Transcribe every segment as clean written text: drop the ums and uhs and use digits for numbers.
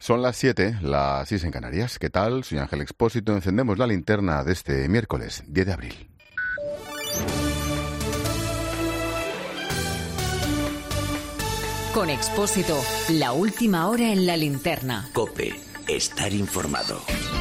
Son las 7, las 6 en Canarias. ¿Qué tal? Soy Ángel Expósito. Encendemos la linterna de este miércoles 10 de abril. Con Expósito, la última hora en la linterna. COPE, estar informado.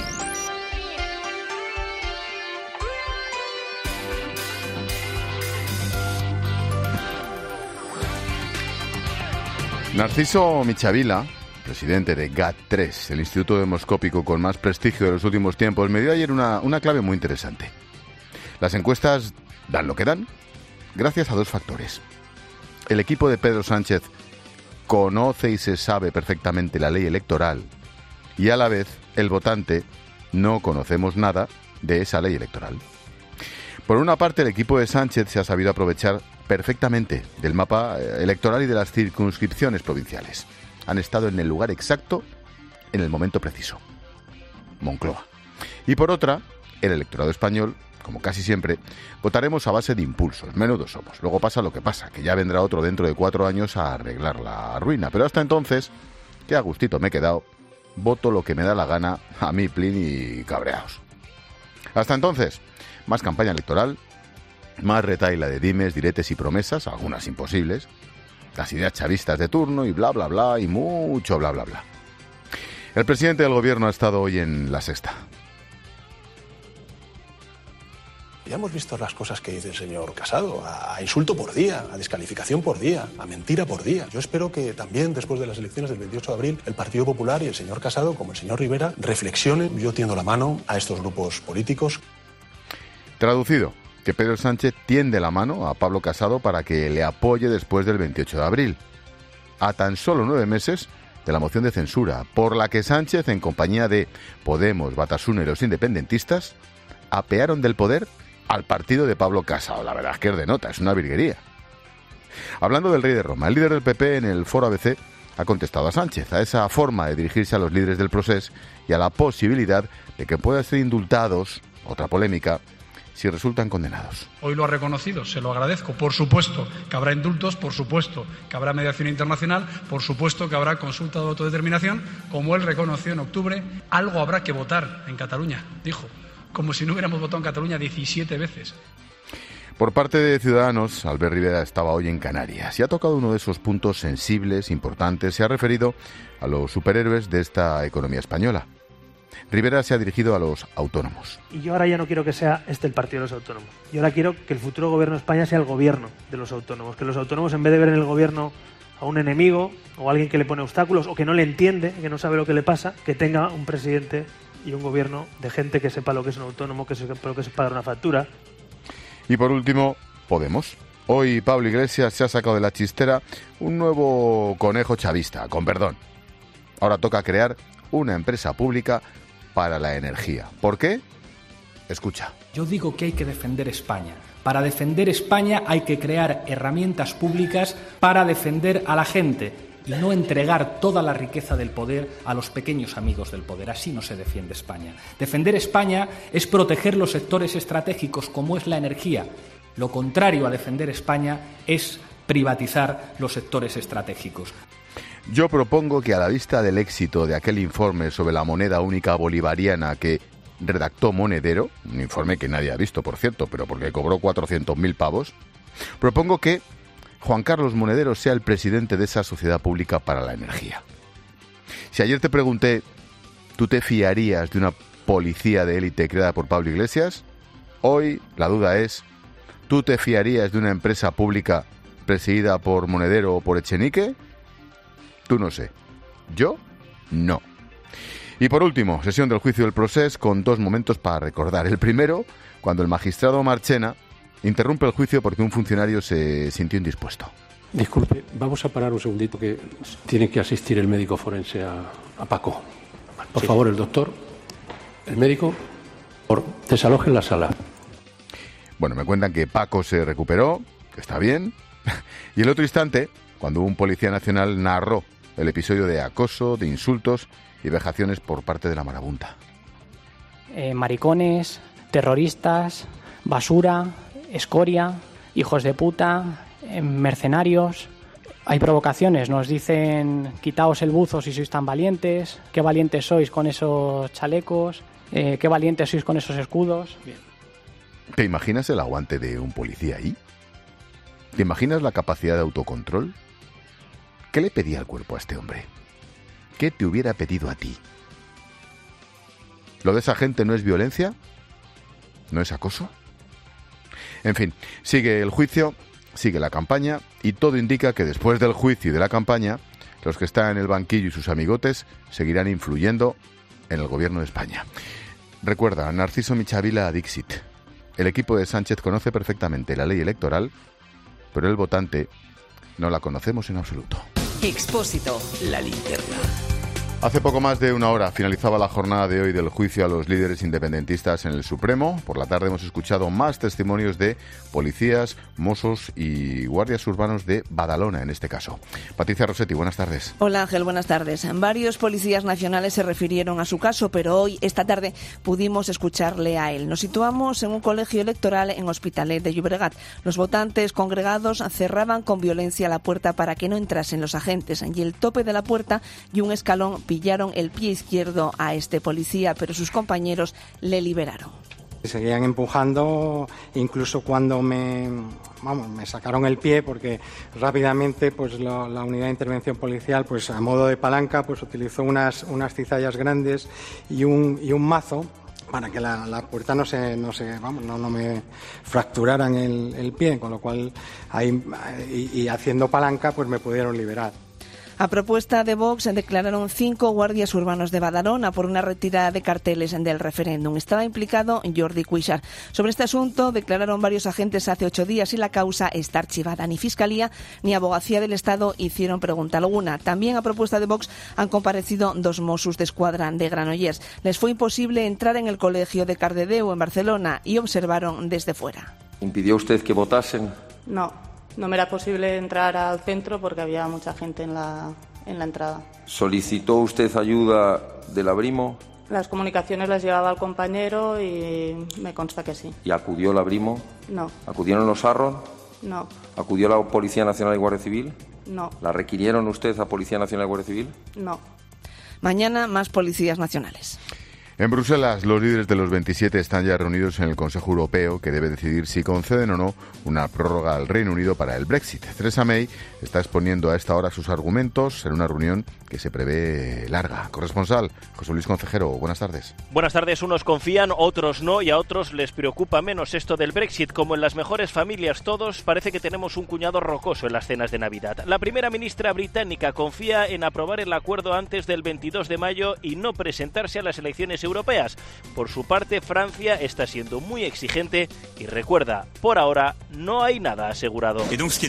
Narciso Michavila, presidente de GAT3, el Instituto Demoscópico con más prestigio de los últimos tiempos, me dio ayer una clave muy interesante. Las encuestas dan lo que dan, gracias a dos factores. El equipo de Pedro Sánchez conoce y se sabe perfectamente la ley electoral y a la vez el votante no conocemos nada de esa ley electoral. Por una parte, el equipo de Sánchez se ha sabido aprovechar perfectamente del mapa electoral y de las circunscripciones provinciales. Han estado en el lugar exacto, en el momento preciso. Moncloa. Y por otra, el electorado español, como casi siempre, votaremos a base de impulsos. Menudos somos. Luego pasa lo que pasa, que ya vendrá otro dentro de 4 años a arreglar la ruina. Pero hasta entonces, que a gustito me he quedado, voto lo que me da la gana, a mí, plin y cabreaos. Hasta entonces, más campaña electoral, más retaila de dimes, diretes y promesas, algunas imposibles, las ideas chavistas de turno y bla, bla, bla, y mucho bla, bla, bla. El presidente del gobierno ha estado hoy en La Sexta. Ya hemos visto las cosas que dice el señor Casado, a insulto por día, a descalificación por día, a mentira por día. Yo espero que también después de las elecciones del 28 de abril el Partido Popular y el señor Casado, como el señor Rivera, reflexionen. Yo tiendo la mano a estos grupos políticos. Traducido, que Pedro Sánchez tiende la mano a Pablo Casado para que le apoye después del 28 de abril, a tan solo 9 meses de la moción de censura, por la que Sánchez, en compañía de Podemos, Batasuna y los independentistas, apearon del poder al partido de Pablo Casado. La verdad es que es de nota, es una virguería. Hablando del rey de Roma, el líder del PP en el foro ABC ha contestado a Sánchez, a esa forma de dirigirse a los líderes del procés y a la posibilidad de que puedan ser indultados, otra polémica, si resultan condenados. Hoy lo ha reconocido, se lo agradezco. Por supuesto que habrá indultos, por supuesto que habrá mediación internacional, por supuesto que habrá consulta de autodeterminación, como él reconoció en octubre. Algo habrá que votar en Cataluña, dijo, como si no hubiéramos votado en Cataluña 17 veces. Por parte de Ciudadanos, Albert Rivera estaba hoy en Canarias y ha tocado uno de esos puntos sensibles, importantes. Se ha referido a los superhéroes de esta economía española. Rivera se ha dirigido a los autónomos. Y yo ahora ya no quiero que sea el partido de los autónomos. Yo ahora quiero que el futuro gobierno de España sea el gobierno de los autónomos. Que los autónomos, en vez de ver en el gobierno a un enemigo o a alguien que le pone obstáculos o que no le entiende, que no sabe lo que le pasa, que tenga un presidente y un gobierno de gente que sepa lo que es un autónomo, que sepa lo que es pagar una factura. Y por último, Podemos. Hoy Pablo Iglesias se ha sacado de la chistera un nuevo conejo chavista, con perdón. Ahora toca crear una empresa pública para la energía. ¿Por qué? Escucha. Yo digo que hay que defender España. Para defender España hay que crear herramientas públicas para defender a la gente y no entregar toda la riqueza del poder a los pequeños amigos del poder. Así no se defiende España. Defender España es proteger los sectores estratégicos como es la energía. Lo contrario a defender España es privatizar los sectores estratégicos. Yo propongo que a la vista del éxito de aquel informe sobre la moneda única bolivariana que redactó Monedero, un informe que nadie ha visto, por cierto, pero porque cobró 400.000 pavos, propongo que Juan Carlos Monedero sea el presidente de esa sociedad pública para la energía. Si ayer te pregunté, ¿tú te fiarías de una policía de élite creada por Pablo Iglesias? Hoy la duda es, ¿tú te fiarías de una empresa pública presidida por Monedero o por Echenique? Tú no sé. Yo, no. Y por último, sesión del juicio del procés con 2 momentos para recordar. El primero, cuando el magistrado Marchena interrumpe el juicio porque un funcionario se sintió indispuesto. Disculpe, vamos a parar un segundito que tiene que asistir el médico forense a Paco. Por favor, el doctor, el médico, desaloje en la sala. Bueno, me cuentan que Paco se recuperó, que está bien, y el otro instante, cuando un policía nacional narró el episodio de acoso, de insultos y vejaciones por parte de la marabunta. Maricones, terroristas, basura, escoria, hijos de puta, mercenarios, Hay provocaciones, nos dicen quitaos el buzo si sois tan valientes, qué valientes sois con esos chalecos, qué valientes sois con esos escudos. Bien. ¿Te imaginas el aguante de un policía ahí? ¿Te imaginas la capacidad de autocontrol? ¿Qué le pedía el cuerpo a este hombre? ¿Qué te hubiera pedido a ti? ¿Lo de esa gente no es violencia? ¿No es acoso? En fin, sigue el juicio, sigue la campaña y todo indica que después del juicio y de la campaña, los que están en el banquillo y sus amigotes seguirán influyendo en el gobierno de España. Recuerda, Narciso Michavila Dixit. El equipo de Sánchez conoce perfectamente la ley electoral, pero el votante no la conocemos en absoluto. Expósito. La linterna. Hace poco más de una hora finalizaba la jornada de hoy del juicio a los líderes independentistas en el Supremo. Por la tarde hemos escuchado más testimonios de policías, mossos y guardias urbanos de Badalona, en este caso. Patricia Rossetti, buenas tardes. Hola Ángel, buenas tardes. Varios policías nacionales se refirieron a su caso, pero hoy, esta tarde, pudimos escucharle a él. Nos situamos en un colegio electoral en Hospitalet de Llobregat. Los votantes congregados cerraban con violencia la puerta para que no entrasen los agentes, y el tope de la puerta y un escalón pillaron el pie izquierdo a este policía, pero sus compañeros le liberaron. Seguían empujando, incluso cuando me sacaron el pie, porque rápidamente pues la unidad de intervención policial, pues a modo de palanca, pues utilizó unas cizallas grandes y un mazo para que la puerta no me fracturaran el pie, con lo cual ahí y haciendo palanca pues me pudieron liberar. A propuesta de Vox se declararon 5 guardias urbanos de Badalona por una retirada de carteles del referéndum. Estaba implicado Jordi Cuixart. Sobre este asunto declararon varios agentes hace 8 días y la causa está archivada. Ni Fiscalía ni Abogacía del Estado hicieron pregunta alguna. También a propuesta de Vox han comparecido 2 Mossos de Escuadra de Granollers. Les fue imposible entrar en el colegio de Cardedeu en Barcelona y observaron desde fuera. ¿Impidió usted que votasen? No me era posible entrar al centro porque había mucha gente en la entrada. ¿Solicitó usted ayuda del Abrimo? Las comunicaciones las llevaba el compañero y me consta que sí. ¿Y acudió el Abrimo? No. ¿Acudieron los Arron? No. ¿Acudió la Policía Nacional y Guardia Civil? No. ¿La requirieron usted a Policía Nacional y Guardia Civil? No. Mañana más policías nacionales. En Bruselas, los líderes de los 27 están ya reunidos en el Consejo Europeo, que debe decidir si conceden o no una prórroga al Reino Unido para el Brexit. Theresa May está exponiendo a esta hora sus argumentos en una reunión que se prevé larga. Corresponsal, José Luis Concejero, buenas tardes. Buenas tardes. Unos confían, otros no, y a otros les preocupa menos esto del Brexit. Como en las mejores familias todos, parece que tenemos un cuñado rocoso en las cenas de Navidad. La primera ministra británica confía en aprobar el acuerdo antes del 22 de mayo y no presentarse a las elecciones europeas. Por su parte, Francia está siendo muy exigente y recuerda, por ahora no hay nada asegurado.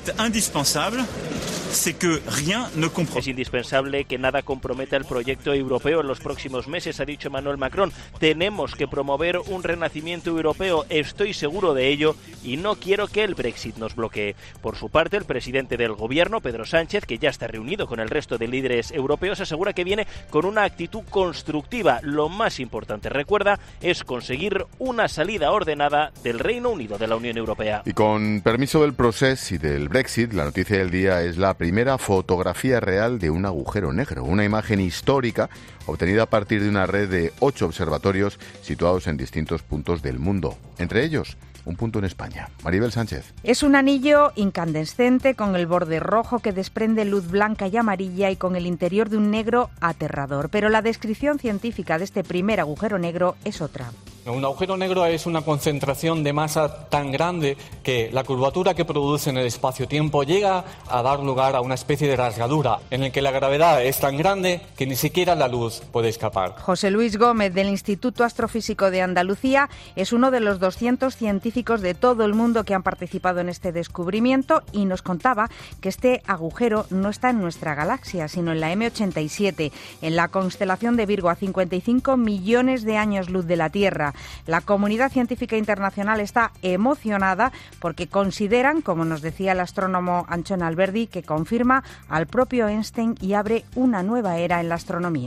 Es indispensable que nada comprometa el proyecto europeo en los próximos meses, ha dicho Emmanuel Macron. Tenemos que promover un renacimiento europeo, estoy seguro de ello, y no quiero que el Brexit nos bloquee. Por su parte, el presidente del gobierno, Pedro Sánchez, que ya está reunido con el resto de líderes europeos, asegura que viene con una actitud constructiva. Lo más importante, recuerda, es conseguir una salida ordenada del Reino Unido de la Unión Europea. Y con permiso del Procés y del Brexit, la noticia del día es la primera fotografía real de un agujero negro, una imagen histórica obtenida a partir de una red de 8 observatorios situados en distintos puntos del mundo, entre ellos un punto en España. Maribel Sánchez. Es un anillo incandescente con el borde rojo que desprende luz blanca y amarilla y con el interior de un negro aterrador. Pero la descripción científica de este primer agujero negro es otra. Un agujero negro es una concentración de masa tan grande que la curvatura que produce en el espacio-tiempo llega a dar lugar a una especie de rasgadura en el que la gravedad es tan grande que ni siquiera la luz puede escapar. José Luis Gómez, del Instituto Astrofísico de Andalucía, es uno de los 200 científicos de todo el mundo que han participado en este descubrimiento y nos contaba que este agujero no está en nuestra galaxia, sino en la M87, en la constelación de Virgo, a 55 millones de años luz de la Tierra. La comunidad científica internacional está emocionada porque consideran, como nos decía el astrónomo Anchón Alberdi, que confirma al propio Einstein y abre una nueva era en la astronomía.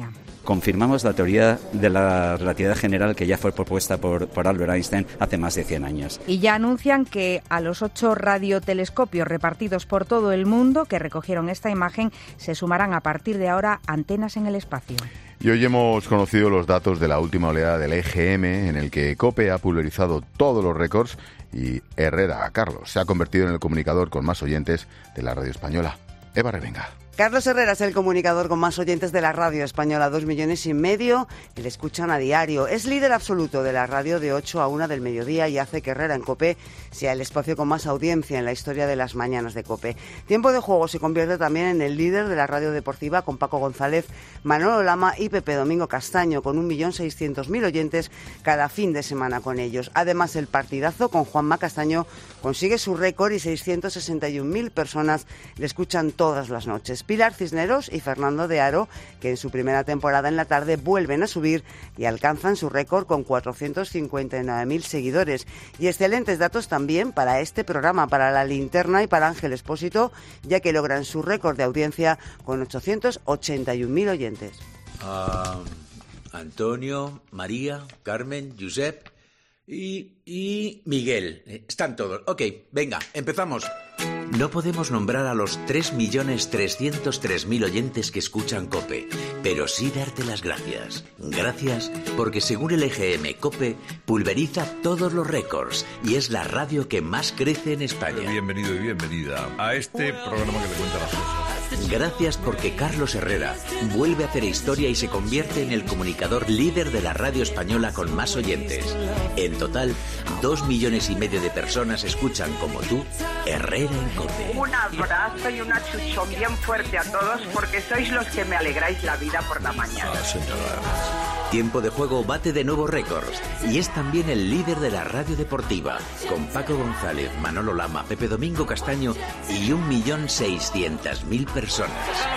confirmamos la teoría de la relatividad general que ya fue propuesta por Albert Einstein hace más de 100 años. Y ya anuncian que a los 8 radiotelescopios repartidos por todo el mundo que recogieron esta imagen se sumarán a partir de ahora antenas en el espacio. Y hoy hemos conocido los datos de la última oleada del EGM, en el que COPE ha pulverizado todos los récords y Herrera, Carlos, se ha convertido en el comunicador con más oyentes de la radio española. Eva Revenga. Carlos Herrera es el comunicador con más oyentes de la radio española, 2,5 millones, que le escuchan a diario. Es líder absoluto de la radio de 8 a 1 del mediodía y hace que Herrera en COPE sea el espacio con más audiencia en la historia de las mañanas de COPE. Tiempo de Juego se convierte también en el líder de la radio deportiva con Paco González, Manolo Lama y Pepe Domingo Castaño, con 1.600.000 oyentes cada fin de semana con ellos. Además, el partidazo con Juanma Castaño consigue su récord y 661.000 personas le escuchan todas las noches. Pilar Cisneros y Fernando de Aro, que en su primera temporada en la tarde vuelven a subir y alcanzan su récord con 459.000 seguidores. Y excelentes datos también para este programa, para La Linterna y para Ángel Expósito, ya que logran su récord de audiencia con 881.000 oyentes. Antonio, María, Carmen, Josep y Miguel. Están todos. Ok, venga, empezamos. No podemos nombrar a los 3.303.000 oyentes que escuchan COPE, pero sí darte las gracias. Gracias porque según el EGM, COPE pulveriza todos los récords y es la radio que más crece en España. Bienvenido y bienvenida a este programa que le cuenta las cosas. Gracias porque Carlos Herrera vuelve a hacer historia y se convierte en el comunicador líder de la radio española con más oyentes. En total, 2,5 millones de personas escuchan como tú Herrera en COPE. Un abrazo y un achuchón bien fuerte a todos porque sois los que me alegráis la vida por la mañana. Tiempo de Juego bate de nuevos récords y es también el líder de la radio deportiva, con Paco González, Manolo Lama, Pepe Domingo Castaño y 1.600.000 personas.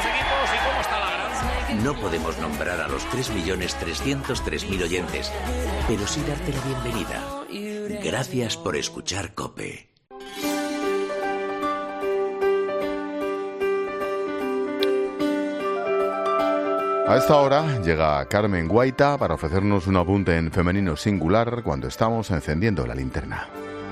No podemos nombrar a los 3.303.000 oyentes, pero sí darte la bienvenida. Gracias por escuchar COPE. A esta hora llega Carmen Guaita para ofrecernos un apunte en femenino singular cuando estamos encendiendo la linterna.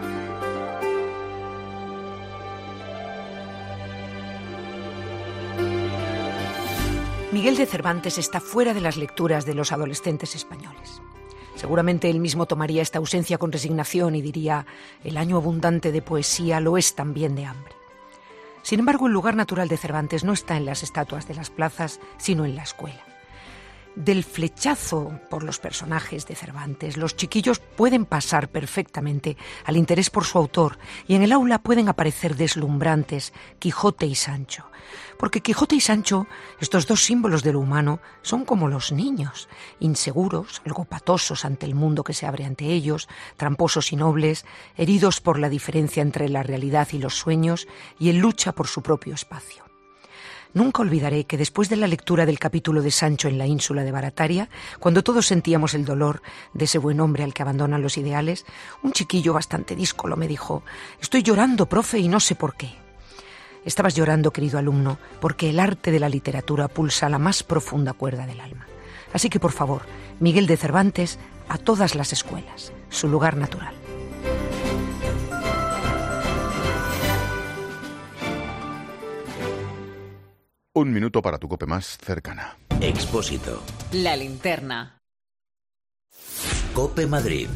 Miguel de Cervantes está fuera de las lecturas de los adolescentes españoles. Seguramente él mismo tomaría esta ausencia con resignación y diría: el año abundante de poesía lo es también de hambre. Sin embargo, el lugar natural de Cervantes no está en las estatuas de las plazas, sino en la escuela. Del flechazo por los personajes de Cervantes, los chiquillos pueden pasar perfectamente al interés por su autor y en el aula pueden aparecer deslumbrantes Quijote y Sancho. Porque Quijote y Sancho, estos dos símbolos de lo humano, son como los niños, inseguros, algo patosos ante el mundo que se abre ante ellos, tramposos y nobles, heridos por la diferencia entre la realidad y los sueños y en lucha por su propio espacio. Nunca olvidaré que después de la lectura del capítulo de Sancho en la ínsula de Barataria, cuando todos sentíamos el dolor de ese buen hombre al que abandonan los ideales, un chiquillo bastante díscolo me dijo: «Estoy llorando, profe, y no sé por qué». Estabas llorando, querido alumno, porque el arte de la literatura pulsa la más profunda cuerda del alma. Así que, por favor, Miguel de Cervantes a todas las escuelas, su lugar natural. Un minuto para tu COPE más cercana. Expósito. La linterna. COPE Madrid.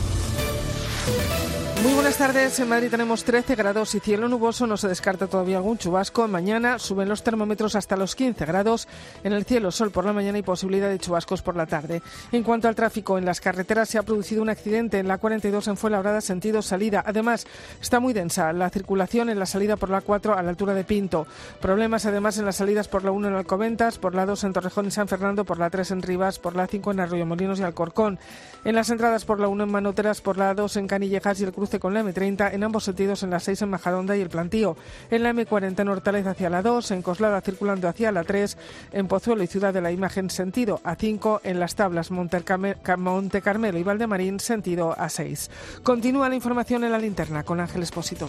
Muy buenas tardes. En Madrid tenemos 13 grados y cielo nuboso. No se descarta todavía algún chubasco. Mañana suben los termómetros hasta los 15 grados. En el cielo, sol por la mañana y posibilidad de chubascos por la tarde. En cuanto al tráfico, en las carreteras se ha producido un accidente en la 42 en Fuenlabrada, sentido salida. Además, está muy densa la circulación en la salida por la 4 a la altura de Pinto. Problemas además en las salidas por la 1 en Alcobendas, por la 2 en Torrejón y San Fernando, por la 3 en Rivas, por la 5 en Arroyomolinos y Alcorcón. En las entradas por la 1 en Manoteras, por la 2 en Canillejas y el cruce con la M30, en ambos sentidos en la 6 en Majadahonda y el Plantío. En la M40 en Hortaleza hacia la 2, en Coslada circulando hacia la 3, en Pozuelo y Ciudad de la Imagen sentido A5, en Las Tablas, Monte Carmelo y Valdemarín sentido A6. Continúa la información en la linterna con Ángel Expósito.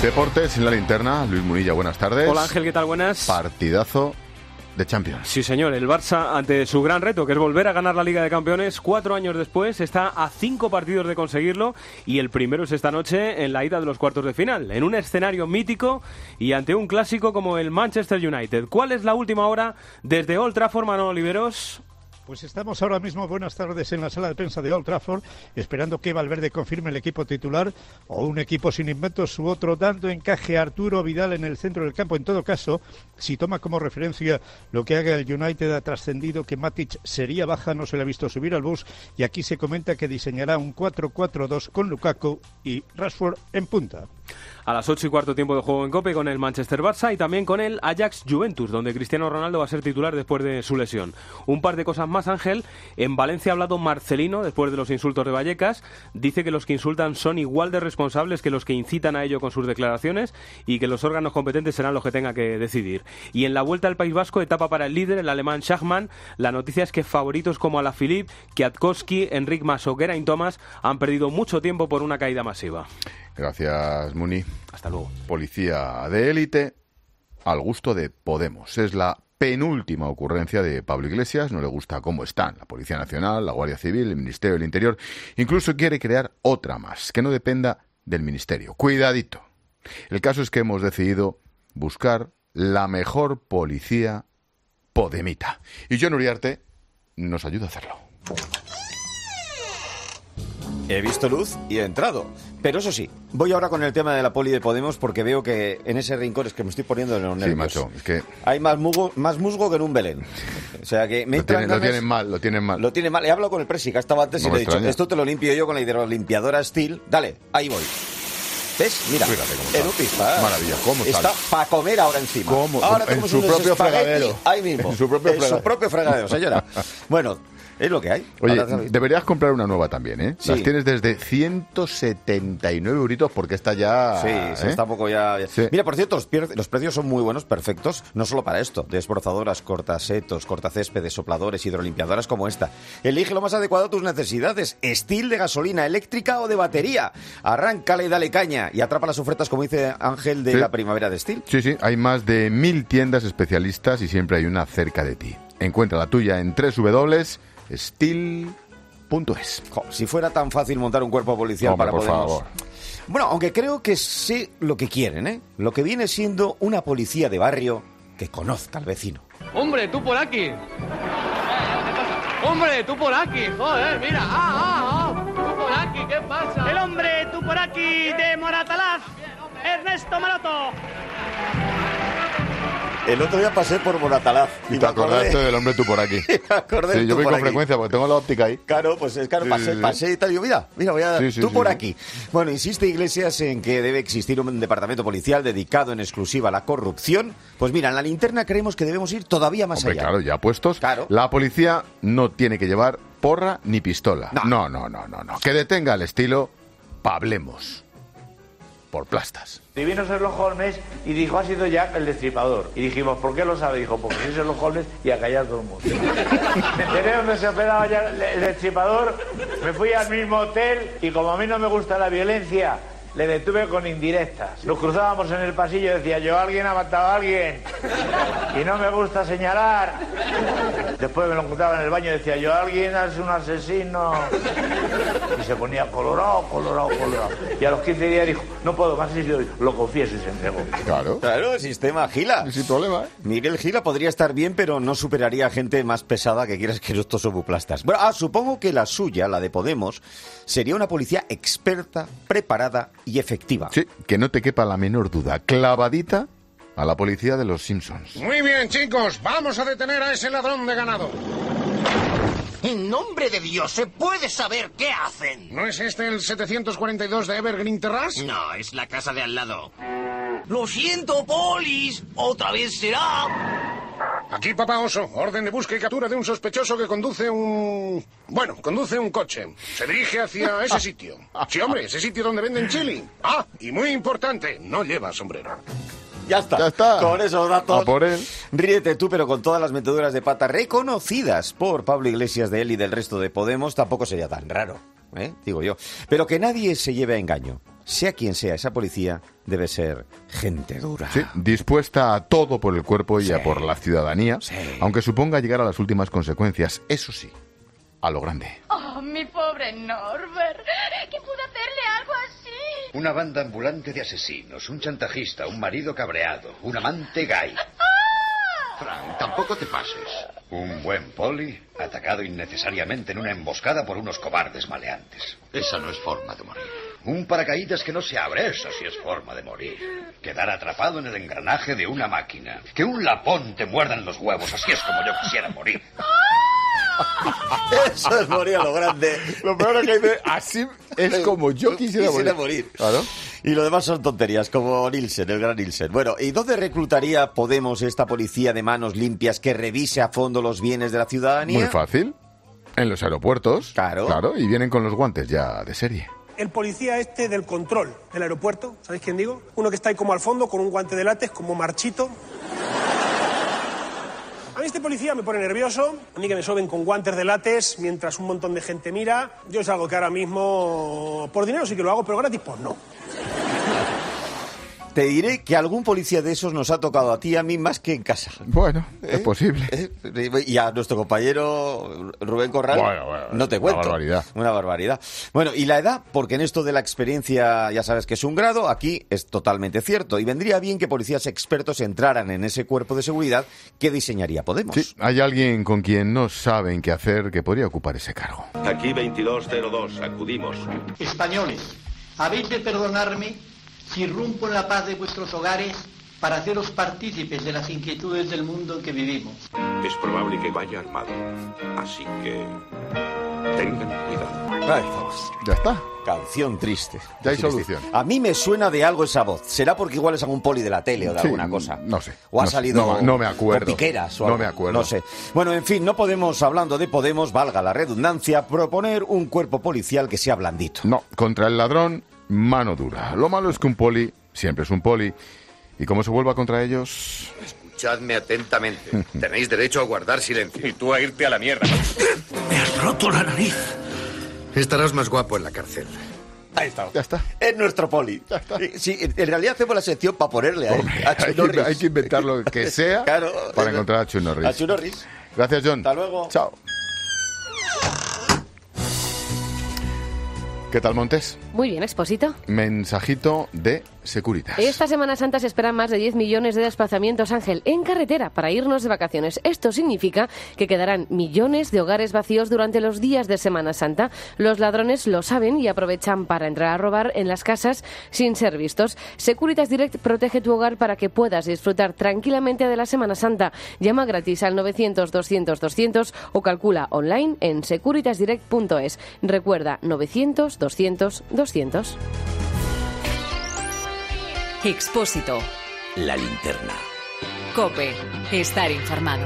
Deportes en la linterna. Luis Munilla, buenas tardes. Hola Ángel, ¿qué tal? Buenas. Partidazo de Champions. Sí, señor. El Barça, ante su gran reto, que es volver a ganar la Liga de Campeones, 4 años después, está a 5 partidos de conseguirlo, y el primero es esta noche en la ida de los cuartos de final, en un escenario mítico y ante un clásico como el Manchester United. ¿Cuál es la última hora desde Old Trafford, Manolo Oliveros? Pues estamos ahora mismo, buenas tardes, en la sala de prensa de Old Trafford, esperando que Valverde confirme el equipo titular o un equipo sin inventos u otro, dando encaje a Arturo Vidal en el centro del campo. En todo caso, si toma como referencia lo que haga el United, ha trascendido que Matic sería baja, no se le ha visto subir al bus, y aquí se comenta que diseñará un 4-4-2 con Lukaku y Rashford en punta. A las 8:15 tiempo de juego en COPE con el Manchester Barça y también con el Ajax Juventus, donde Cristiano Ronaldo va a ser titular después de su lesión. Un par de cosas más, Ángel. En Valencia ha hablado Marcelino después de los insultos de Vallecas. Dice que los que insultan son igual de responsables que los que incitan a ello con sus declaraciones y que los órganos competentes serán los que tengan que decidir. Y en la Vuelta al País Vasco, etapa para el líder, el alemán Schachmann, la noticia es que favoritos como Alaphilippe, Kwiatkowski, Enric Mas o Geraint Thomas han perdido mucho tiempo por una caída masiva. Gracias, Muni. Hasta luego. Policía de élite al gusto de Podemos. Es la penúltima ocurrencia de Pablo Iglesias. No le gusta cómo están la Policía Nacional, la Guardia Civil, el Ministerio del Interior. Incluso quiere crear otra más, que no dependa del Ministerio. Cuidadito. El caso es que hemos decidido buscar la mejor policía podemita. Y Jon Uriarte nos ayuda a hacerlo. He visto luz y he entrado. Pero eso sí, voy ahora con el tema de la poli de Podemos porque veo que en ese rincón es que me estoy poniendo en los nervios. Sí, macho, es que hay más musgo que en un Belén. O sea que me lo tienen mal. Lo tienen mal. He hablado con el presi, que estaba antes, y le he dicho, esto te lo limpio yo con la hidrolimpiadora Steel. Dale, ahí voy. ¿Ves? Mira, en un pispás. Maravilla, ¿cómo está? Para comer ahora encima. ¿Cómo? Ahora En su propio fregadero. Ahí mismo. En su propio fregadero, señora. Bueno, es lo que hay. Oye, deberías comprar una nueva también, ¿eh? Sí. Las tienes desde 179 euritos porque esta ya... Sí, está un poco ya... Sí. Mira, por cierto, los precios son muy buenos, perfectos, no solo para esto. Desbrozadoras, cortasetos, cortacéspedes, sopladores, hidrolimpiadoras como esta. Elige lo más adecuado a tus necesidades. Steel de gasolina, eléctrica o de batería. Arráncale y dale caña. Y atrapa las ofertas, como dice Ángel, de la primavera de Steel. Sí, hay más de 1000 tiendas especialistas y siempre hay una cerca de ti. Encuentra la tuya en www.steel.es. Si fuera tan fácil montar un cuerpo policial, hombre, para por Podemos. favor. Bueno, aunque creo que sé lo que quieren, ¿eh? Lo que viene siendo una policía de barrio que conozca al vecino. ¡Hombre, tú por aquí! ¡Hombre, tú por aquí! ¡Joder, mira! ¡Tú por aquí! ¿Qué pasa? El hombre, tú por aquí, de Moratalaz, Ernesto Maroto. El otro día pasé por Moratalaz. Y te acordaste del hombre tú por aquí. Sí, yo voy con frecuencia porque tengo la óptica ahí. Claro, pues es claro, pasé y tal. Yo, mira, voy a dar por aquí. Bueno, insiste Iglesias en que debe existir un departamento policial dedicado en exclusiva a la corrupción. Pues mira, en la linterna creemos que debemos ir todavía más allá. Claro, ya puestos. Claro. La policía no tiene que llevar porra ni pistola. No. Que detenga el estilo Pablemos. Por plastas. Y vino Sherlock Holmes y dijo, ha sido Jack el Destripador. Y dijimos, ¿por qué lo sabe? Dijo, porque soy Sherlock Holmes y a callar todo el mundo. Me enteré donde se operaba Jack el Destripador, me fui al mismo hotel y como a mí no me gusta la violencia, le detuve con indirectas. Nos cruzábamos en el pasillo y decía yo, alguien ha matado a alguien y no me gusta señalar. Después me lo encontraba en el baño y decía yo, alguien es un asesino. Y se ponía colorado. Y a los 15 días dijo, no puedo más, lo confieso y se entregó. Claro, el sistema Gila. Sin problema, ¿eh? Miguel Gila podría estar bien, pero no superaría a gente más pesada que quieras que estos sobuplastas. Bueno, supongo que la suya, la de Podemos, sería una policía experta, preparada y efectiva. Sí, que no te quepa la menor duda. Clavadita a la policía de los Simpsons. Muy bien, chicos, vamos a detener a ese ladrón de ganado. En nombre de Dios, ¿se puede saber qué hacen? ¿No es este el 742 de Evergreen Terrace? No, es la casa de al lado. Lo siento, polis. Otra vez será. Aquí, papá oso. Orden de búsqueda y captura de un sospechoso que conduce un coche. Se dirige hacia ese sitio. Sí, hombre, ese sitio donde venden chili. Ah, y muy importante, no lleva sombrero. Ya está. Con esos datos. A por él. Ríete tú, pero con todas las meteduras de pata reconocidas por Pablo Iglesias de él y del resto de Podemos, tampoco sería tan raro, digo yo. Pero que nadie se lleve a engaño. sea quien sea esa policía, debe ser gente dura. Sí, dispuesta a todo por el cuerpo y a por la ciudadanía, aunque suponga llegar a las últimas consecuencias. Eso sí, a lo grande. Oh, mi pobre Norbert. ¿Quién pudo hacerle algo así? Una banda ambulante de asesinos, un chantajista, un marido cabreado, un amante gay. Frank, tampoco te pases. Un buen poli atacado innecesariamente en una emboscada por unos cobardes maleantes. Esa no es forma de morir. Un paracaídas que no se abre, eso sí es forma de morir. Quedar atrapado en el engranaje de una máquina. Que un lapón te muerda en los huevos, así es como yo quisiera morir. Eso es morir a lo grande. Lo peor es que dice, así es como yo quisiera morir. Claro. Y lo demás son tonterías, como Nielsen, el gran Nielsen. Bueno, ¿y dónde reclutaría Podemos esta policía de manos limpias que revise a fondo los bienes de la ciudadanía? Muy fácil. En los aeropuertos. Claro. Y vienen con los guantes ya de serie. El policía del control del aeropuerto, ¿sabéis quién digo? Uno que está ahí como al fondo con un guante de látex, como marchito. A mí este policía me pone nervioso, a mí que me soben con guantes de látex mientras un montón de gente mira. Yo es algo que ahora mismo, por dinero sí que lo hago, pero gratis pues no. Te diré que algún policía de esos nos ha tocado a ti y a mí más que en casa. Bueno, es posible. Y a nuestro compañero Rubén Corral, bueno, no te cuento. Una barbaridad. Bueno, y la edad, porque en esto de la experiencia ya sabes que es un grado, aquí es totalmente cierto. Y vendría bien que policías expertos entraran en ese cuerpo de seguridad que diseñaría Podemos. Sí, hay alguien con quien no saben qué hacer que podría ocupar ese cargo. Aquí 2202, acudimos. Españoles, habéis de perdonarme si irrumpo en la paz de vuestros hogares para haceros partícipes de las inquietudes del mundo en que vivimos. Es probable que vaya armado, así que tengan cuidado. Ay, ya está. Canción triste. Ya hay solución. A mí me suena de algo esa voz. ¿Será porque igual es algún poli de la tele o de alguna cosa? No sé. O ha salido no me acuerdo. Con piqueras o algo. algo. No me acuerdo. No sé. Bueno, en fin, no podemos, hablando de Podemos, valga la redundancia, proponer un cuerpo policial que sea blandito. No, contra el ladrón, mano dura. Lo malo es que un poli siempre es un poli. Y como se vuelva contra ellos... Escuchadme atentamente. Tenéis derecho a guardar silencio. Y tú a irte a la mierda. Me has roto la nariz. Estarás más guapo en la cárcel. Ahí está. Ya está. Es nuestro poli. Ya está. Sí, en realidad hacemos la sección para ponerle a Chuck Norris. Hay que inventar lo que sea para encontrar a Chuck Norris. A Chuck Norris. Gracias, John. Hasta luego. Chao. ¿Qué tal, Montes? Muy bien, Expósito. Mensajito de Securitas. Esta Semana Santa se esperan más de 10 millones de desplazamientos, Ángel, en carretera para irnos de vacaciones. Esto significa que quedarán millones de hogares vacíos durante los días de Semana Santa. Los ladrones lo saben y aprovechan para entrar a robar en las casas sin ser vistos. Securitas Direct protege tu hogar para que puedas disfrutar tranquilamente de la Semana Santa. Llama gratis al 900-200-200 o calcula online en securitasdirect.es. Recuerda, 900-200-200. Expósito. La linterna. COPE. Estar informado.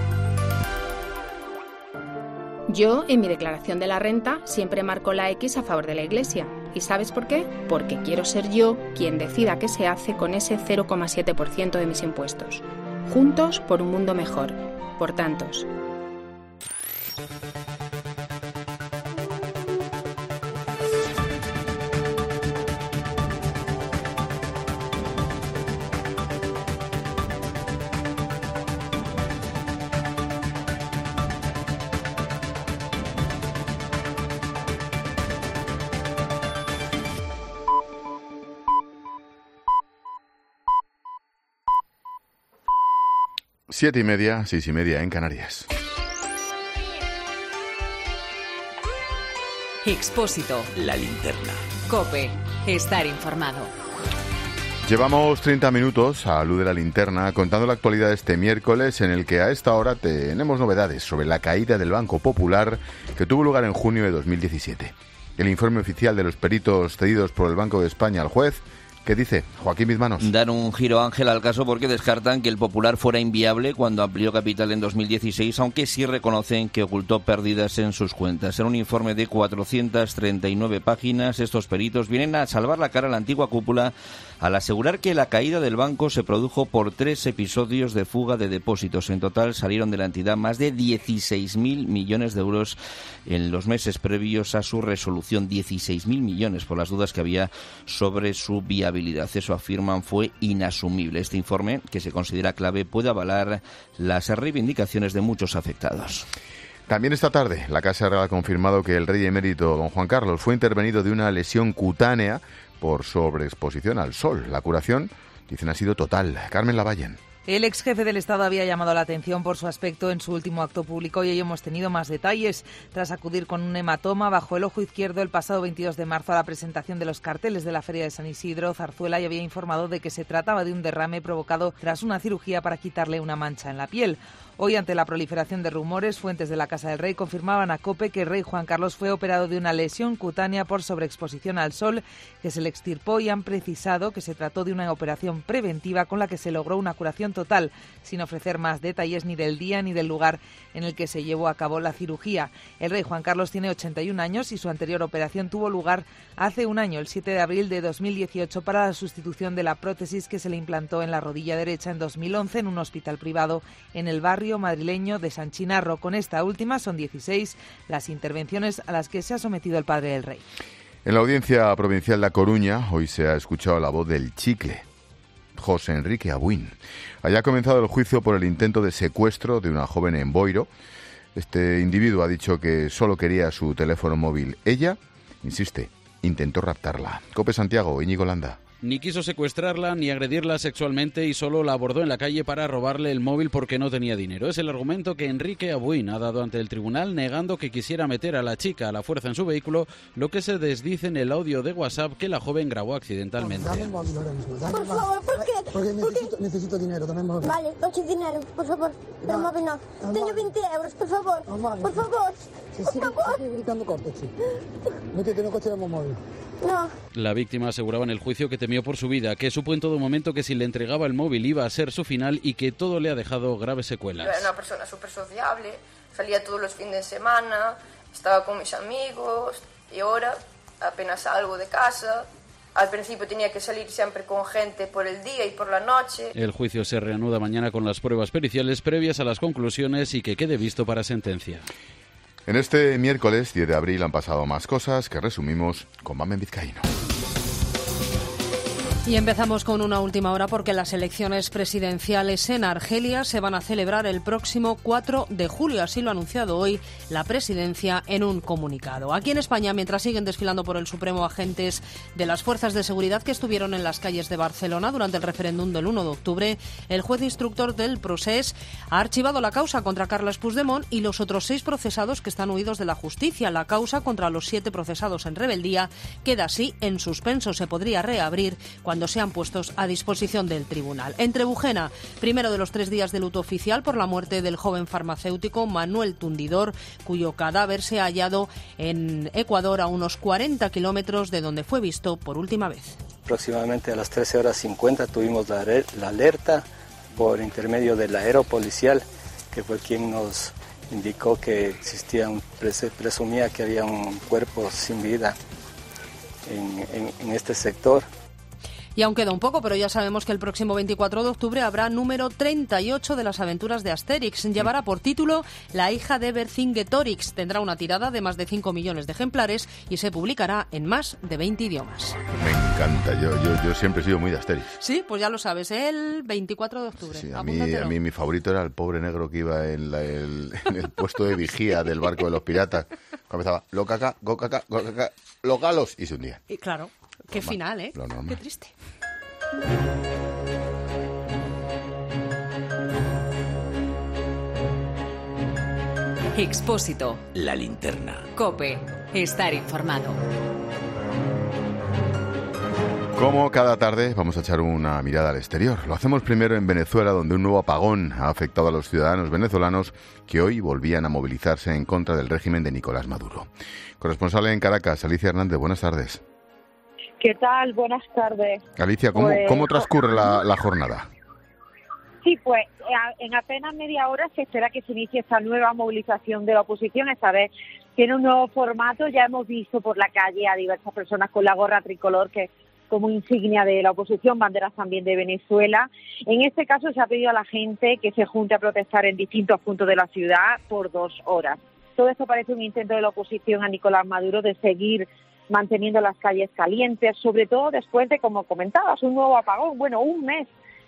Yo, en mi declaración de la renta, siempre marco la X a favor de la Iglesia. ¿Y sabes por qué? Porque quiero ser yo quien decida qué se hace con ese 0,7% de mis impuestos. Juntos por un mundo mejor. Por tantos. Siete y media, 6:30 en Canarias. Expósito. La linterna. COPE. Estar informado. Llevamos 30 minutos a luz de la linterna contando la actualidad de este miércoles, en el que a esta hora tenemos novedades sobre la caída del Banco Popular que tuvo lugar en junio de 2017. El informe oficial de los peritos cedidos por el Banco de España al juez, ¿Qué dice Joaquín Bizmanos? Dan un giro, Ángel, al caso porque descartan que el Popular fuera inviable cuando amplió capital en 2016, aunque sí reconocen que ocultó pérdidas en sus cuentas. En un informe de 439 páginas, estos peritos vienen a salvar la cara a la antigua cúpula al asegurar que la caída del banco se produjo por 3 episodios de fuga de depósitos. En total salieron de la entidad más de 16.000 millones de euros en los meses previos a su resolución. 16.000 millones por las dudas que había sobre su viabilidad. Eso, afirman, fue inasumible. Este informe, que se considera clave, puede avalar las reivindicaciones de muchos afectados. También esta tarde, la Casa Real ha confirmado que el rey emérito don Juan Carlos fue intervenido de una lesión cutánea por sobreexposición al sol. La curación, dicen, ha sido total. Carmen Lavallen. El ex jefe del Estado había llamado la atención por su aspecto en su último acto público y hoy hemos tenido más detalles. Tras acudir con un hematoma bajo el ojo izquierdo el pasado 22 de marzo a la presentación de los carteles de la Feria de San Isidro, Zarzuela ya había informado de que se trataba de un derrame provocado tras una cirugía para quitarle una mancha en la piel. Hoy, ante la proliferación de rumores, fuentes de la Casa del Rey confirmaban a COPE que el rey Juan Carlos fue operado de una lesión cutánea por sobreexposición al sol que se le extirpó, y han precisado que se trató de una operación preventiva con la que se logró una curación total, sin ofrecer más detalles ni del día ni del lugar en el que se llevó a cabo la cirugía. El rey Juan Carlos tiene 81 años y su anterior operación tuvo lugar hace un año, el 7 de abril de 2018, para la sustitución de la prótesis que se le implantó en la rodilla derecha en 2011 en un hospital privado en el barrio madrileño de San Chinarro. Con esta última son 16 las intervenciones a las que se ha sometido el padre del rey. En la Audiencia Provincial de A Coruña hoy se ha escuchado la voz del chicle, José Enrique Abuín. Allá ha comenzado el juicio por el intento de secuestro de una joven en Boiro. Este individuo ha dicho que solo quería su teléfono móvil. Ella, insiste, intentó raptarla. COPE Santiago, Íñigo Landa. Ni quiso secuestrarla ni agredirla sexualmente y solo la abordó en la calle para robarle el móvil porque no tenía dinero. Es el argumento que Enrique Abuín ha dado ante el tribunal, negando que quisiera meter a la chica a la fuerza en su vehículo, lo que se desdice en el audio de WhatsApp que la joven grabó accidentalmente. Dame el móvil ahora mismo. Por favor, ¿por qué? Porque necesito dinero, dame el móvil. Vale, no quiero dinero, por favor. No, el móvil no. Tengo 20 euros, por favor. Por favor. Sigue gritando corto, chico. Métete en el coche y dame un móvil. No. La víctima aseguraba en el juicio que temió por su vida, que supo en todo momento que si le entregaba el móvil iba a ser su final y que todo le ha dejado graves secuelas. Yo era una persona súper sociable, salía todos los fines de semana, estaba con mis amigos y ahora apenas salgo de casa. Al principio tenía que salir siempre con gente por el día y por la noche. El juicio se reanuda mañana con las pruebas periciales previas a las conclusiones y que quede visto para sentencia. En este miércoles 10 de abril han pasado más cosas que resumimos con Mamen Vizcaíno. Y empezamos con una última hora porque las elecciones presidenciales en Argelia se van a celebrar el próximo 4 de julio. Así lo ha anunciado hoy la presidencia en un comunicado. Aquí en España, mientras siguen desfilando por el Supremo agentes de las fuerzas de seguridad que estuvieron en las calles de Barcelona durante el referéndum del 1 de octubre, el juez instructor del Procés ha archivado la causa contra Carles Puigdemont y los otros 6 procesados que están huidos de la justicia. La causa contra los 7 procesados en rebeldía queda así en suspenso. Se podría reabrir cuando sean puestos a disposición del tribunal. En Trebujena, primero de los 3 días de luto oficial por la muerte del joven farmacéutico Manuel Tundidor, cuyo cadáver se ha hallado en Ecuador a unos 40 kilómetros de donde fue visto por última vez. Aproximadamente a las 13:50 tuvimos la alerta por intermedio del aeropolicial, que fue quien nos indicó que existía presumía que había un cuerpo sin vida en este sector. Y aún queda un poco, pero ya sabemos que el próximo 24 de octubre habrá número 38 de las aventuras de Asterix. Llevará por título La hija de Vercingetorix. Tendrá una tirada de más de 5 millones de ejemplares y se publicará en más de 20 idiomas. Me encanta, yo siempre he sido muy de Asterix. Sí, pues ya lo sabes, el 24 de octubre. Sí, a mí mi favorito era el pobre negro que iba en el puesto de vigía del barco de los piratas. Comenzaba, lo caca, los galos, y se hundía. Y claro. Qué final, ¿eh? Qué triste. Expósito. La linterna. COPE. Estar informado. Como cada tarde, vamos a echar una mirada al exterior. Lo hacemos primero en Venezuela, donde un nuevo apagón ha afectado a los ciudadanos venezolanos que hoy volvían a movilizarse en contra del régimen de Nicolás Maduro. Corresponsal en Caracas, Alicia Hernández, buenas tardes. ¿Qué tal? Buenas tardes. Alicia, ¿cómo transcurre la jornada? Sí, pues en apenas media hora se espera que se inicie esta nueva movilización de la oposición. Esta vez tiene un nuevo formato. Ya hemos visto por la calle a diversas personas con la gorra tricolor, que es como insignia de la oposición, banderas también de Venezuela. En este caso se ha pedido a la gente que se junte a protestar en distintos puntos de la ciudad por 2 horas. Todo esto parece un intento de la oposición a Nicolás Maduro de seguir manteniendo las calles calientes, sobre todo después de, como comentabas, un nuevo apagón. Bueno, un mes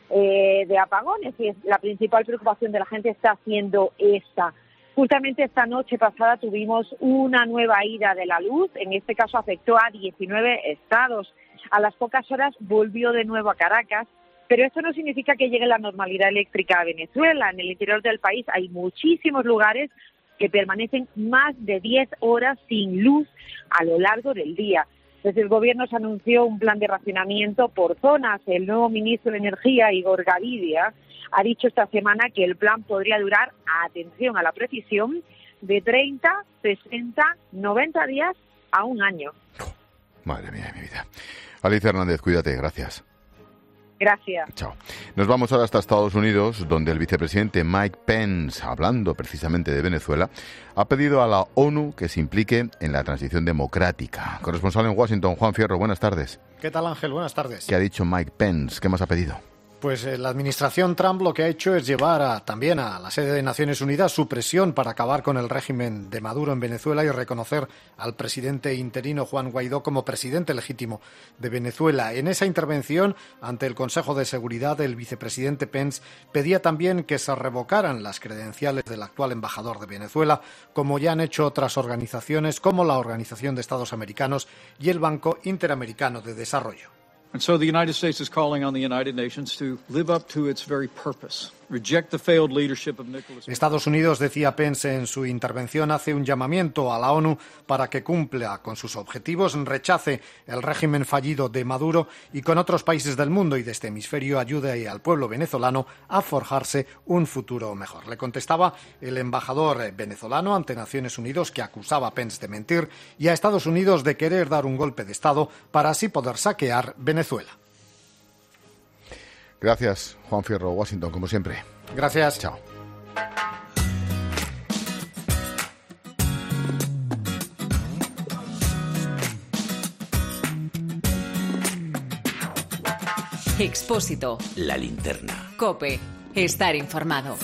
de apagones, y la principal preocupación de la gente está siendo esta. Justamente esta noche pasada tuvimos una nueva ida de la luz, en este caso afectó a 19 estados. A las pocas horas volvió de nuevo a Caracas, pero esto no significa que llegue la normalidad eléctrica a Venezuela. En el interior del país hay muchísimos lugares que permanecen más de 10 horas sin luz a lo largo del día. Desde el gobierno se anunció un plan de racionamiento por zonas. El nuevo ministro de Energía, Igor Gavidia, ha dicho esta semana que el plan podría durar, atención a la precisión, de 30, 60, 90 días a un año. Madre mía de mi vida. Alicia Hernández, cuídate, gracias. Gracias. Chao. Nos vamos ahora hasta Estados Unidos, donde el vicepresidente Mike Pence, hablando precisamente de Venezuela, ha pedido a la ONU que se implique en la transición democrática. Corresponsal en Washington, Juan Fierro, buenas tardes. ¿Qué tal, Ángel? Buenas tardes. ¿Qué ha dicho Mike Pence? ¿Qué más ha pedido? Pues la administración Trump lo que ha hecho es llevar también a la sede de Naciones Unidas su presión para acabar con el régimen de Maduro en Venezuela y reconocer al presidente interino Juan Guaidó como presidente legítimo de Venezuela. En esa intervención ante el Consejo de Seguridad, el vicepresidente Pence pedía también que se revocaran las credenciales del actual embajador de Venezuela, como ya han hecho otras organizaciones como la Organización de Estados Americanos y el Banco Interamericano de Desarrollo. And so the United States is calling on the United Nations to live up to its very purpose. Reject the failed leadership of Nicolas Maduro. Estados Unidos, decía Pence en su intervención, hace un llamamiento a la ONU para que cumpla con sus objetivos, rechace el régimen fallido de Maduro y con otros países del mundo y de este hemisferio ayude al pueblo venezolano a forjarse un futuro mejor. Le contestaba el embajador venezolano ante Naciones Unidas, que acusaba a Pence de mentir y a Estados Unidos de querer dar un golpe de Estado para así poder saquear Venezuela. Gracias, Juan Fierro, Washington, como siempre. Gracias. Chao. Expósito. La linterna. COPE. Estar informado.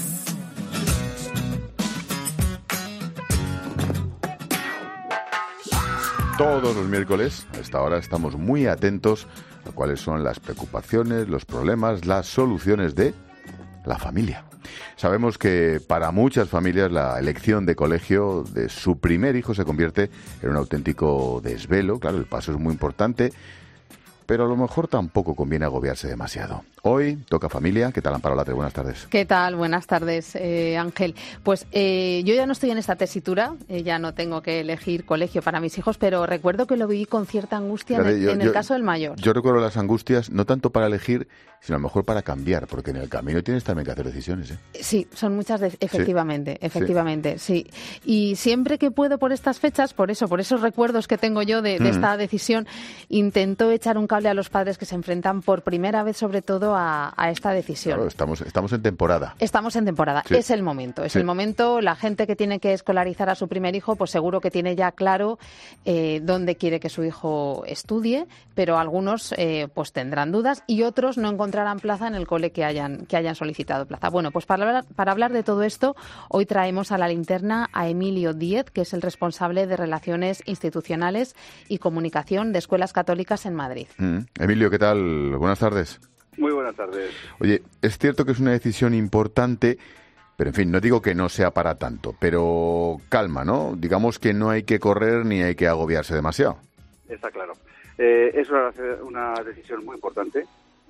Todos los miércoles, a esta hora, estamos muy atentos a cuáles son las preocupaciones, los problemas, las soluciones de la familia. Sabemos que para muchas familias la elección de colegio de su primer hijo se convierte en un auténtico desvelo. Claro, el paso es muy importante, pero a lo mejor tampoco conviene agobiarse demasiado. Hoy toca familia. ¿Qué tal, Amparo Latre? Buenas tardes. ¿Qué tal? Buenas tardes, Ángel. Pues yo ya no estoy en esta tesitura, ya no tengo que elegir colegio para mis hijos, pero recuerdo que lo viví con cierta angustia en el caso del mayor. Yo recuerdo las angustias, no tanto para elegir, sino a lo mejor para cambiar, porque en el camino tienes también que hacer decisiones, ¿eh? Sí, son muchas, efectivamente, sí. Y siempre que puedo por estas fechas, por esos recuerdos que tengo yo de esta decisión, intento echar un cable a los padres que se enfrentan por primera vez, sobre todo, a esta decisión. Claro, estamos en temporada. Estamos en temporada. Sí. Es el momento. El momento. La gente que tiene que escolarizar a su primer hijo, pues seguro que tiene ya claro dónde quiere que su hijo estudie, pero algunos pues tendrán dudas y otros no encontrarán plaza en el cole que hayan solicitado plaza. Bueno, pues para hablar de todo esto, hoy traemos a la linterna a Emilio Díez, que es el responsable de Relaciones Institucionales y Comunicación de Escuelas Católicas en Madrid. Emilio, ¿qué tal? Buenas tardes. Muy buenas tardes. Oye, es cierto que es una decisión importante, pero en fin, no digo que no sea para tanto, pero calma, ¿no? Digamos que no hay que correr ni hay que agobiarse demasiado. Está claro. Es una decisión muy importante,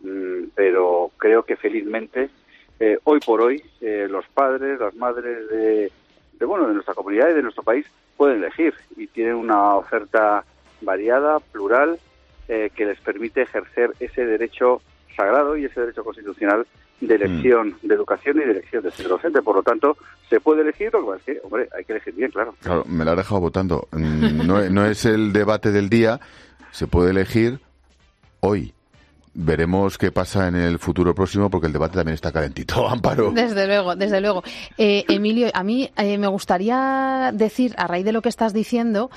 pero creo que felizmente, hoy por hoy, los padres, las madres de nuestra comunidad y de nuestro país pueden elegir y tienen una oferta variada, plural, que les permite ejercer ese derecho sagrado y ese derecho constitucional de elección de educación y de elección de ser docente. Por lo tanto, se puede elegir, lo que pasa es que, hombre, hay que elegir bien, claro. Claro, me la has dejado votando. No es el debate del día, se puede elegir, hoy. Veremos qué pasa en el futuro próximo, porque el debate también está calentito, Amparo. Desde luego, desde luego. Emilio, a mí me gustaría decir, a raíz de lo que estás diciendo,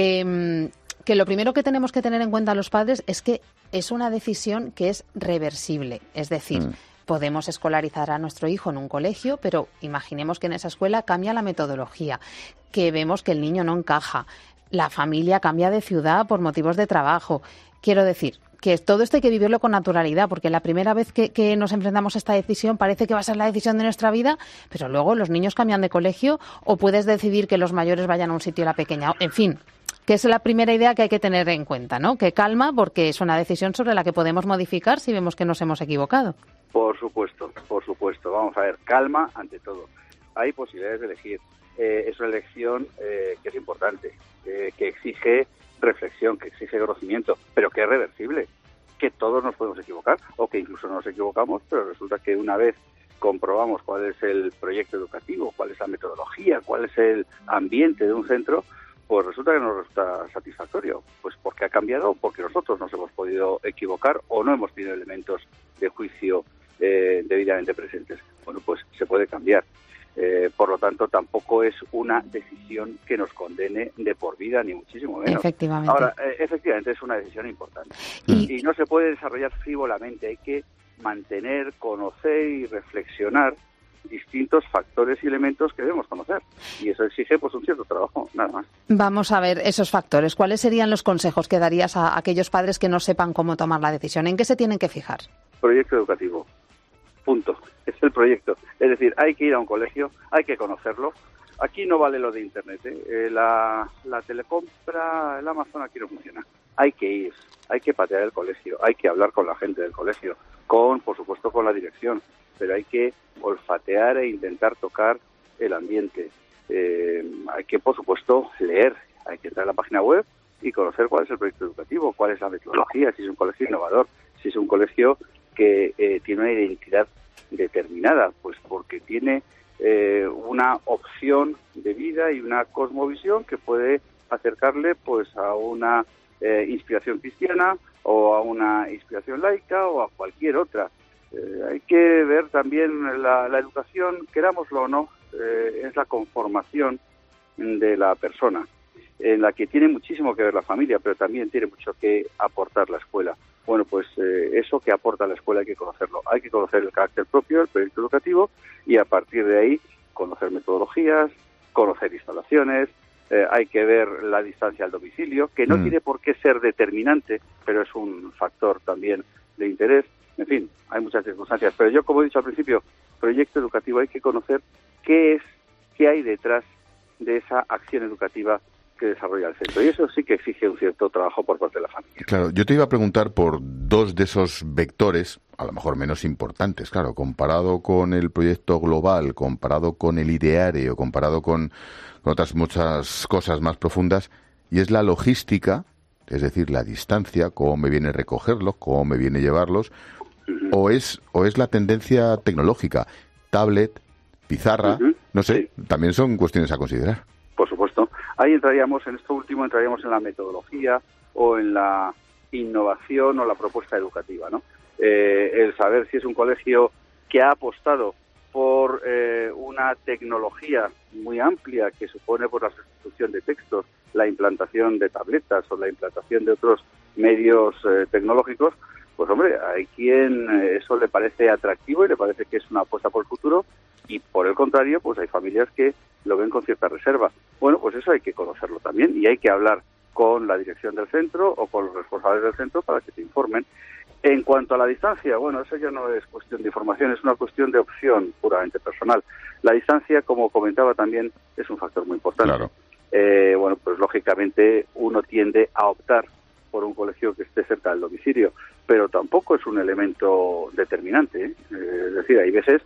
que lo primero que tenemos que tener en cuenta los padres es que es una decisión que es reversible. Es decir, podemos escolarizar a nuestro hijo en un colegio, pero imaginemos que en esa escuela cambia la metodología, que vemos que el niño no encaja, la familia cambia de ciudad por motivos de trabajo. Quiero decir que todo esto hay que vivirlo con naturalidad, porque la primera vez que nos enfrentamos a esta decisión parece que va a ser la decisión de nuestra vida, pero luego los niños cambian de colegio o puedes decidir que los mayores vayan a un sitio y la pequeña. En fin, que es la primera idea que hay que tener en cuenta, ¿no? Que calma, porque es una decisión sobre la que podemos modificar si vemos que nos hemos equivocado. Por supuesto. Vamos a ver, calma ante todo. Hay posibilidades de elegir. Es una elección que es importante, que exige reflexión, que exige conocimiento, pero que es reversible, que todos nos podemos equivocar o que incluso nos equivocamos, pero resulta que una vez comprobamos cuál es el proyecto educativo, cuál es la metodología, cuál es el ambiente de un centro, pues resulta que nos resulta satisfactorio, pues porque ha cambiado, porque nosotros nos hemos podido equivocar o no hemos tenido elementos de juicio debidamente presentes. Bueno, pues se puede cambiar. Por lo tanto, tampoco es una decisión que nos condene de por vida, ni muchísimo menos. Efectivamente. Ahora, efectivamente, es una decisión importante. Y no se puede desarrollar frívolamente. Hay que mantener, conocer y reflexionar distintos factores y elementos que debemos conocer. Y eso exige pues un cierto trabajo, nada más. Vamos a ver esos factores. ¿Cuáles serían los consejos que darías a aquellos padres que no sepan cómo tomar la decisión? ¿En qué se tienen que fijar? Proyecto educativo. Punto. Es el proyecto. Es decir, hay que ir a un colegio, hay que conocerlo. Aquí no vale lo de Internet, la telecompra, el Amazon aquí no funciona. Hay que ir, hay que patear el colegio, hay que hablar con la gente del colegio, por supuesto, con la dirección, pero hay que olfatear e intentar tocar el ambiente. Hay que, por supuesto, leer, hay que entrar a la página web y conocer cuál es el proyecto educativo, cuál es la metodología, si es un colegio innovador, si es un colegio que tiene una identidad determinada, pues porque tiene una opción de vida y una cosmovisión que puede acercarle pues a una inspiración cristiana o a una inspiración laica o a cualquier otra. Hay que ver también la educación, querámoslo o no, es la conformación de la persona, en la que tiene muchísimo que ver la familia, pero también tiene mucho que aportar la escuela. Bueno, pues eso que aporta la escuela hay que conocerlo. Hay que conocer el carácter propio del proyecto educativo y a partir de ahí conocer metodologías, conocer instalaciones, hay que ver la distancia al domicilio, que no tiene por qué ser determinante, pero es un factor también de interés. En fin, hay muchas circunstancias. Pero yo, como he dicho al principio, proyecto educativo, hay que conocer qué hay detrás de esa acción educativa que desarrolla el centro. Y eso sí que exige un cierto trabajo por parte de la familia. Claro, yo te iba a preguntar por dos de esos vectores, a lo mejor menos importantes, claro, comparado con el proyecto global, comparado con el ideario, comparado con otras muchas cosas más profundas, y es la logística, es decir, la distancia, cómo me viene recogerlos, cómo me viene llevarlos, o es la tendencia tecnológica, tablet, pizarra, no sé, también son cuestiones a considerar. Por supuesto. Ahí entraríamos, en esto último, entraríamos en la metodología o en la innovación o la propuesta educativa, ¿no? El saber si es un colegio que ha apostado por una tecnología muy amplia que supone por la sustitución de textos, la implantación de tabletas o la implantación de otros medios tecnológicos, pues hombre, hay quien eso le parece atractivo y le parece que es una apuesta por el futuro, y por el contrario, pues hay familias que lo ven con cierta reserva. Bueno, pues eso hay que conocerlo también y hay que hablar con la dirección del centro o con los responsables del centro para que te informen. En cuanto a la distancia, bueno, eso ya no es cuestión de información, es una cuestión de opción puramente personal. La distancia, como comentaba también, es un factor muy importante. Claro. Bueno, pues lógicamente uno tiende a optar por un colegio que esté cerca del domicilio, pero tampoco es un elemento determinante, ¿eh? Es decir, hay veces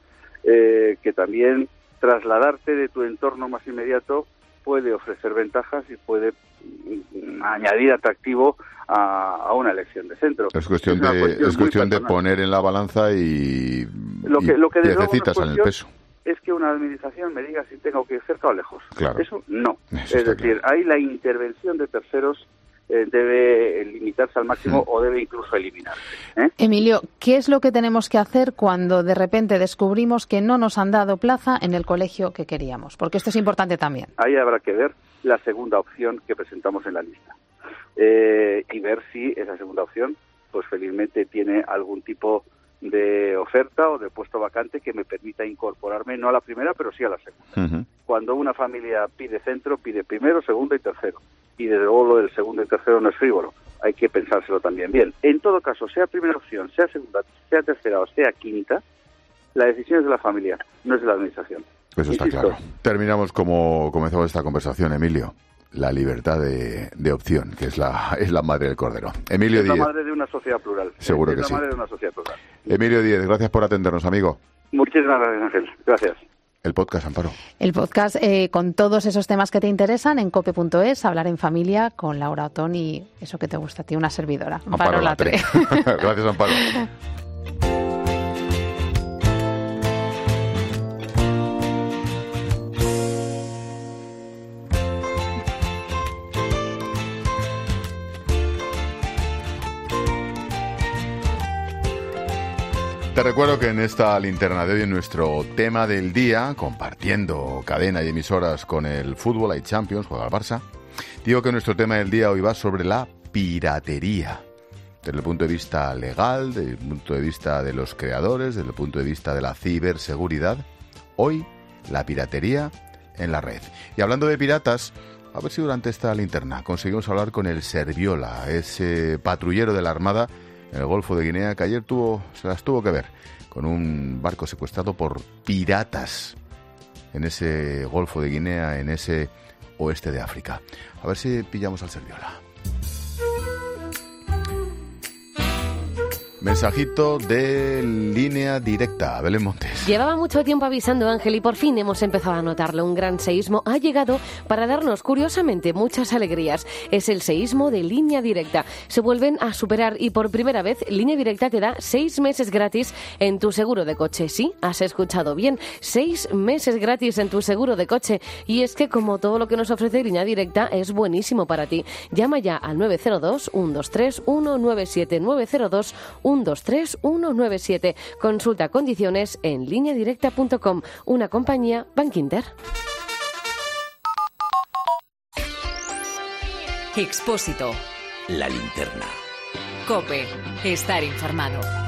que también trasladarte de tu entorno más inmediato puede ofrecer ventajas y puede añadir atractivo a una elección de centro. Es cuestión de poner en la balanza y necesitas en el peso. Es que una administración me diga si tengo que ir cerca o lejos. Claro. Eso no. Eso es decir, claro. Ahí la intervención de terceros debe limitarse al máximo o debe incluso eliminarse. Emilio, ¿qué es lo que tenemos que hacer cuando de repente descubrimos que no nos han dado plaza en el colegio que queríamos? Porque esto es importante también. Ahí habrá que ver la segunda opción que presentamos en la lista y ver si esa segunda opción, pues felizmente tiene algún tipo de oferta o de puesto vacante que me permita incorporarme no a la primera, pero sí a la segunda. Cuando una familia pide centro, pide primero, segundo y tercero. Y desde luego lo del segundo y tercero no es frívolo. Hay que pensárselo también bien. En todo caso, sea primera opción, sea segunda, sea tercera o sea quinta, la decisión es de la familia, no es de la administración. Eso está claro. Terminamos como comenzamos esta conversación, Emilio. La libertad de opción, que es la madre del cordero. Emilio Díez. Es la madre de una sociedad plural. Seguro que sí. Es la madre de una sociedad plural. Emilio Díez, gracias por atendernos, amigo. Muchísimas gracias, Ángel. Gracias. El podcast, Amparo. El podcast con todos esos temas que te interesan en cope.es, hablar en familia con Laura Otón y eso que te gusta a ti, una servidora. Amparo Latre. Gracias, Amparo. Te recuerdo que en esta linterna de hoy, en nuestro tema del día, compartiendo cadena y emisoras con el fútbol, hay Champions, juega el Barça, digo que nuestro tema del día hoy va sobre la piratería. Desde el punto de vista legal, desde el punto de vista de los creadores, desde el punto de vista de la ciberseguridad, hoy la piratería en la red. Y hablando de piratas, a ver si durante esta linterna conseguimos hablar con el Serviola, ese patrullero de la Armada en el Golfo de Guinea, que ayer se las tuvo que ver con un barco secuestrado por piratas en ese Golfo de Guinea, en ese oeste de África. A ver si pillamos al Serviola. Mensajito de Línea Directa, Belén Montes. Llevaba mucho tiempo avisando, Ángel, y por fin hemos empezado a notarlo. Un gran seísmo ha llegado para darnos, curiosamente, muchas alegrías. Es el seísmo de Línea Directa. Se vuelven a superar y por primera vez Línea Directa te da 6 meses gratis en tu seguro de coche. Sí, has escuchado bien, 6 meses gratis en tu seguro de coche. Y es que, como todo lo que nos ofrece Línea Directa, es buenísimo para ti. Llama ya al 902-123-197, 902-123-197. Consulta condiciones en lineadirecta.com, una compañía Bankinter. Expósito. La linterna. COPE. Estar informado.